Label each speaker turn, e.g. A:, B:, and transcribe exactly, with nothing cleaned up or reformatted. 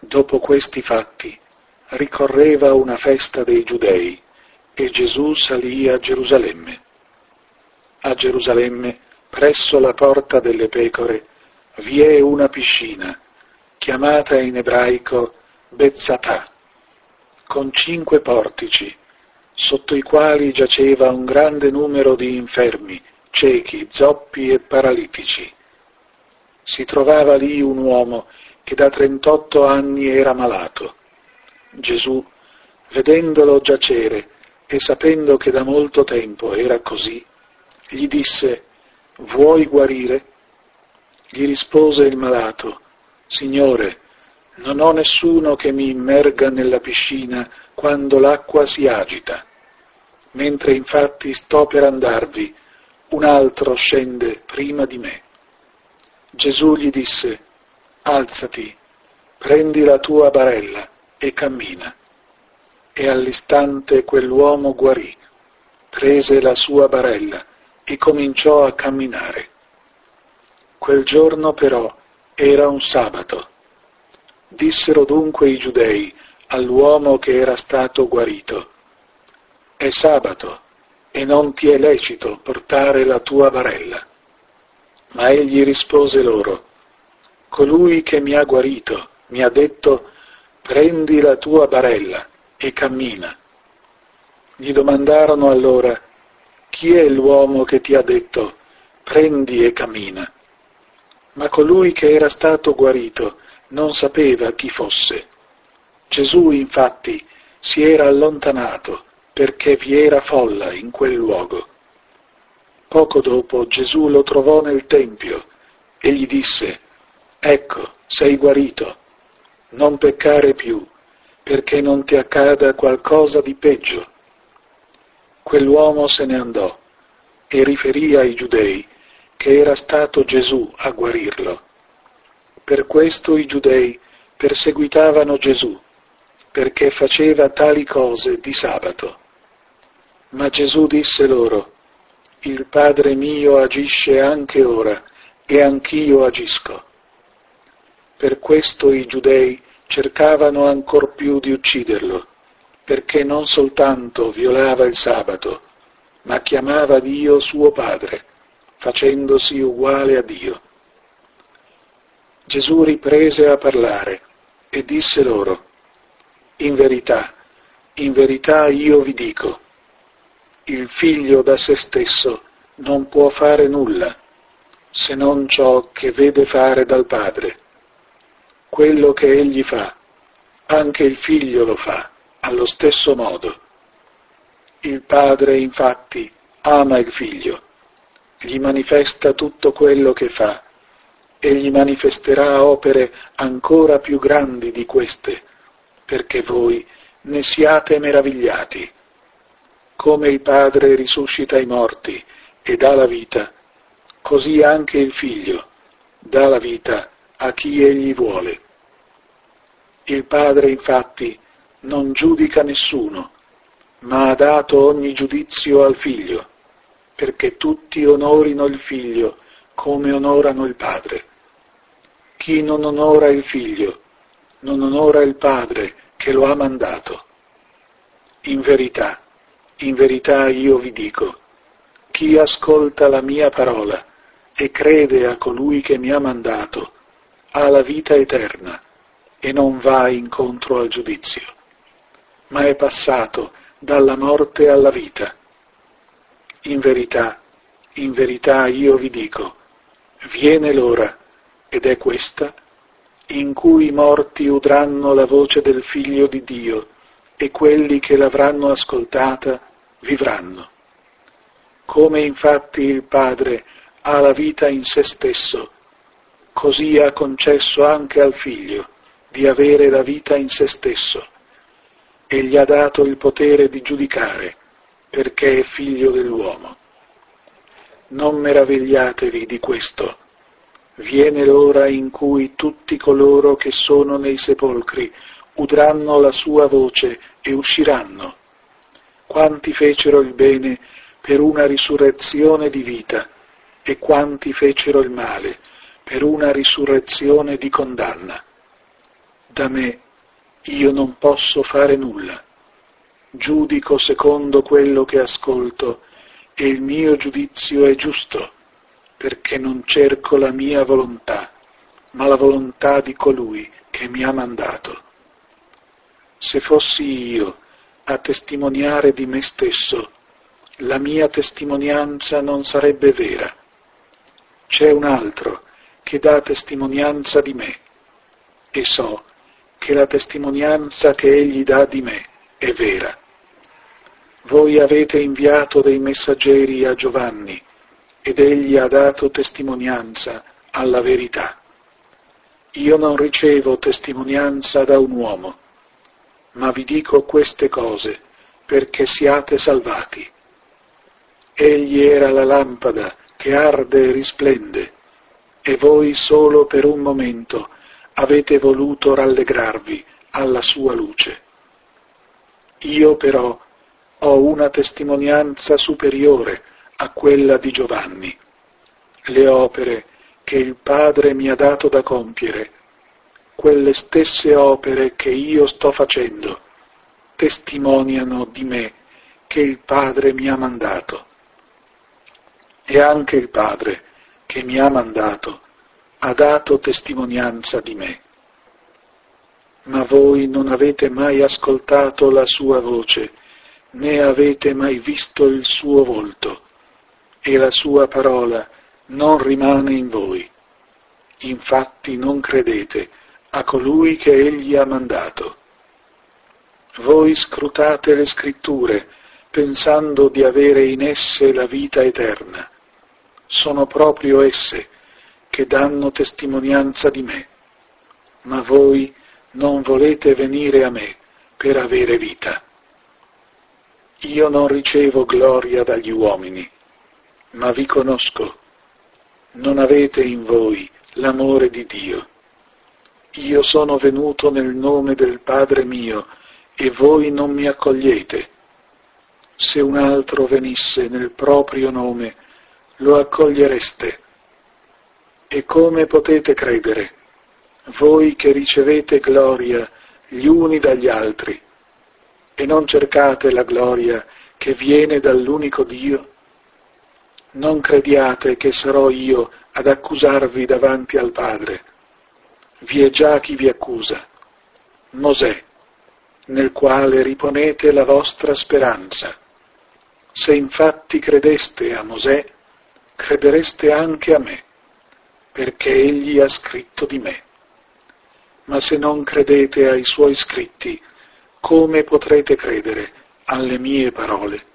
A: Dopo questi fatti ricorreva una festa dei Giudei e Gesù salì a Gerusalemme. A Gerusalemme, presso la porta delle pecore, vi è una piscina, chiamata in ebraico Betzatà, con cinque portici, sotto i quali giaceva un grande numero di infermi, ciechi, zoppi e paralitici. Si trovava lì un uomo che da trentotto anni era malato. Gesù, vedendolo giacere e sapendo che da molto tempo era così, gli disse: «Vuoi guarire?» Gli rispose il malato: «Signore, non ho nessuno che mi immerga nella piscina quando l'acqua si agita. Mentre infatti sto per andarvi, un altro scende prima di me». Gesù gli disse: «Alzati, prendi la tua barella e cammina». E all'istante quell'uomo guarì, prese la sua barella e cominciò a camminare. Quel giorno però era un sabato. Dissero dunque i Giudei all'uomo che era stato guarito: «È sabato e non ti è lecito portare la tua barella». Ma egli rispose loro: «Colui che mi ha guarito mi ha detto: prendi la tua barella e cammina». Gli domandarono allora: «Chi è l'uomo che ti ha detto: prendi e cammina?» Ma colui che era stato guarito non sapeva chi fosse. Gesù infatti si era allontanato perché vi era folla in quel luogo. Poco dopo Gesù lo trovò nel tempio e gli disse: «Ecco, sei guarito, non peccare più, perché non ti accada qualcosa di peggio». Quell'uomo se ne andò e riferì ai Giudei che era stato Gesù a guarirlo. Per questo i Giudei perseguitavano Gesù, perché faceva tali cose di sabato. Ma Gesù disse loro: «Il Padre mio agisce anche ora, e anch'io agisco». Per questo i Giudei cercavano ancor più di ucciderlo, perché non soltanto violava il sabato, ma chiamava Dio suo Padre, facendosi uguale a Dio. Gesù riprese a parlare e disse loro: «In verità, in verità io vi dico, il figlio da se stesso non può fare nulla, se non ciò che vede fare dal Padre. Quello che egli fa, anche il figlio lo fa, allo stesso modo. Il Padre, infatti, ama il figlio, gli manifesta tutto quello che fa, e gli manifesterà opere ancora più grandi di queste, perché voi ne siate meravigliati. Come il Padre risuscita i morti e dà la vita, così anche il Figlio dà la vita a chi egli vuole. Il Padre, infatti, non giudica nessuno, ma ha dato ogni giudizio al Figlio, perché tutti onorino il Figlio come onorano il Padre. Chi non onora il Figlio, non onora il Padre che lo ha mandato. In verità, in verità io vi dico, chi ascolta la mia parola e crede a colui che mi ha mandato, ha la vita eterna e non va incontro al giudizio, ma è passato dalla morte alla vita. In verità, in verità io vi dico, viene l'ora, ed è questa, in cui i morti udranno la voce del Figlio di Dio, e quelli che l'avranno ascoltata vivranno. Come infatti il Padre ha la vita in se stesso, così ha concesso anche al Figlio di avere la vita in se stesso, e gli ha dato il potere di giudicare, perché è figlio dell'uomo. Non meravigliatevi di questo. Viene l'ora in cui tutti coloro che sono nei sepolcri udranno la sua voce e usciranno. Quanti fecero il bene per una risurrezione di vita, e quanti fecero il male per una risurrezione di condanna. Da me io non posso fare nulla. Giudico secondo quello che ascolto e il mio giudizio è giusto, perché non cerco la mia volontà, ma la volontà di colui che mi ha mandato. Se fossi io a testimoniare di me stesso, la mia testimonianza non sarebbe vera. C'è un altro che dà testimonianza di me, e so che la testimonianza che egli dà di me è vera. Voi avete inviato dei messaggeri a Giovanni, ed egli ha dato testimonianza alla verità. Io non ricevo testimonianza da un uomo, ma vi dico queste cose perché siate salvati. Egli era la lampada che arde e risplende, e voi solo per un momento avete voluto rallegrarvi alla sua luce. Io però ho una testimonianza superiore a quella di Giovanni. Le opere che il Padre mi ha dato da compiere, quelle stesse opere che io sto facendo, testimoniano di me che il Padre mi ha mandato. E anche il Padre che mi ha mandato ha dato testimonianza di me. Ma voi non avete mai ascoltato la sua voce, né avete mai visto il suo volto, e la sua parola non rimane in voi. Infatti non credete a colui che egli ha mandato. Voi scrutate le scritture, pensando di avere in esse la vita eterna. Sono proprio esse che danno testimonianza di me, ma voi non volete venire a me per avere vita. Io non ricevo gloria dagli uomini, ma vi conosco. Non avete in voi l'amore di Dio. Io sono venuto nel nome del Padre mio e voi non mi accogliete. Se un altro venisse nel proprio nome, lo accogliereste. E come potete credere, voi che ricevete gloria gli uni dagli altri, e non cercate la gloria che viene dall'unico Dio? Non crediate che sarò io ad accusarvi davanti al Padre. Vi è già chi vi accusa, Mosè, nel quale riponete la vostra speranza. Se infatti credeste a Mosè, credereste anche a me, perché egli ha scritto di me. Ma se non credete ai suoi scritti, come potrete credere alle mie parole?